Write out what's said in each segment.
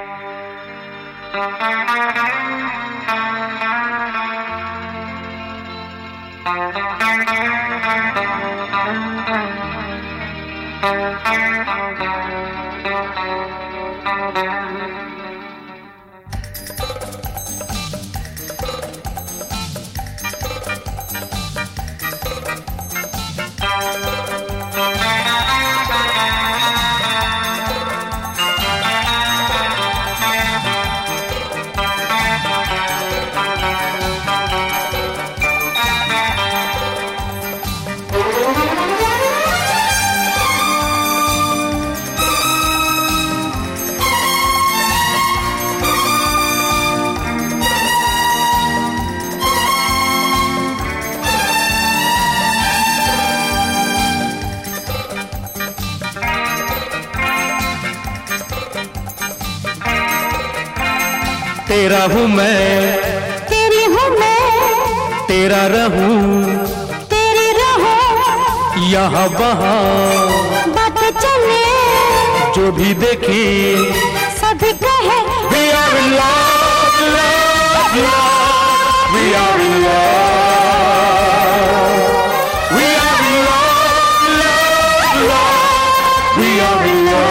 तेरा हूँ मैं, तेरी हूँ मैं, तेरा रहूं, तेरी रहूं, यहाँ वहाँ बातें चले, जो भी देखे सभी कहे We are in love, love, love. We are in love. We are in love, love, love. We are in love.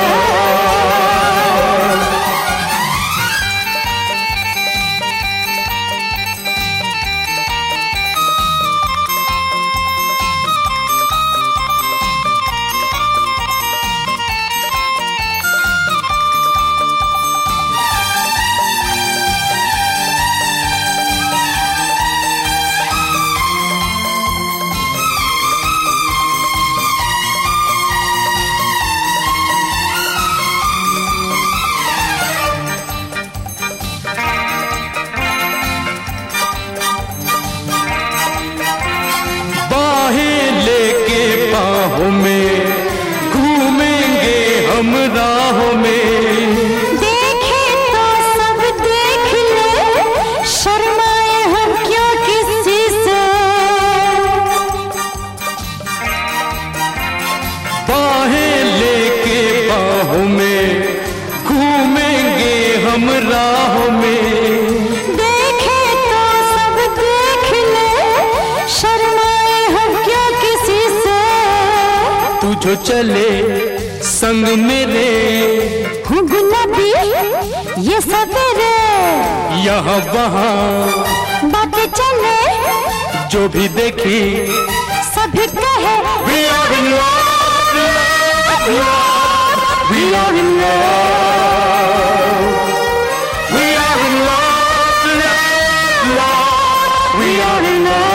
घूमेंगे हम राहों में, देखे तो सब देख ले, शर्माए हम क्यों किसी से। बाहें लेके बाहों में घूमेंगे हम राहों में, देखे तो सब देख ले, शर्माए हम क्यों किसी से। तू जो चले संग मेरे, हूँ गुलाबी ये सवेरे, यहाँ वहाँ बातें चले, जो भी देखी सभी कहे We are in love, love, love. We are in love. We are in love, love, love. We are in love.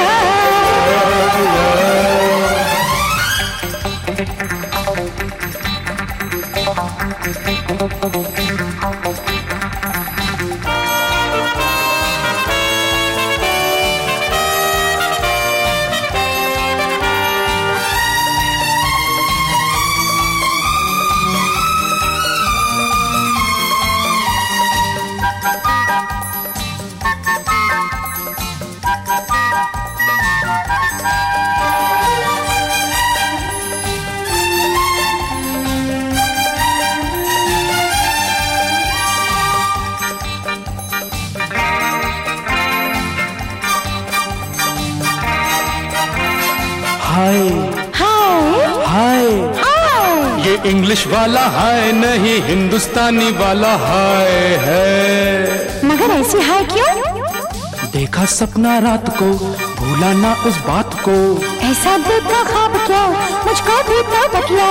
हाय हाय हाय, ये इंग्लिश वाला हाय नहीं, हिंदुस्तानी वाला हाय है। मगर ऐसी हाय क्यों? देखा सपना रात को, भूला ना उस बात को। ऐसा देखा ख्वाब क्या, मुझको भी तो बतला।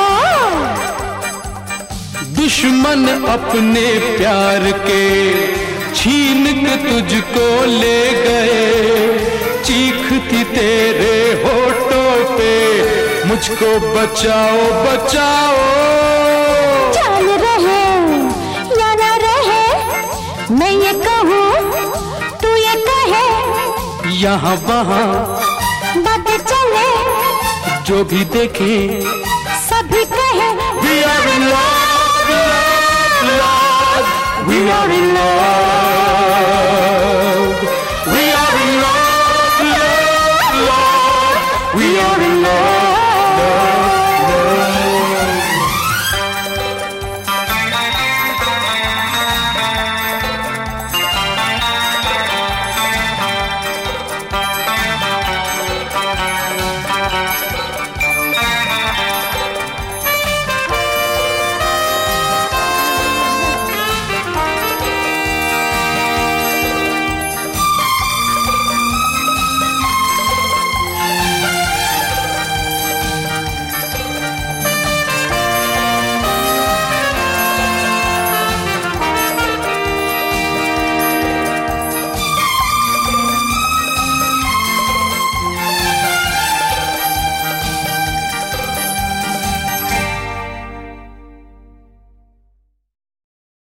दुश्मन अपने प्यार के छीन के तुझको ले गए, चीखती तेरे होठों पे, मुझको बचाओ बचाओ। जान रहे या ना रहे, मैं ये कहूँ तू ये कहे, यहाँ वहाँ बातें चले, जो भी देखे सभी कहे We are in love, love, love. We are in love.